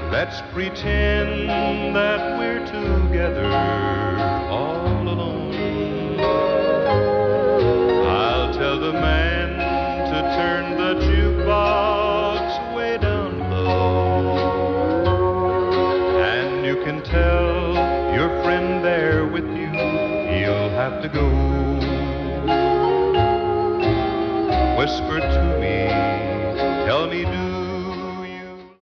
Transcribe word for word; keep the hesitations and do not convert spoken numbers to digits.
Let's pretend that we're together all alone. I'll tell the man to turn the jukebox way down low. And you can tell your friend there with you, he'll have to go. Whisper to me, tell me, do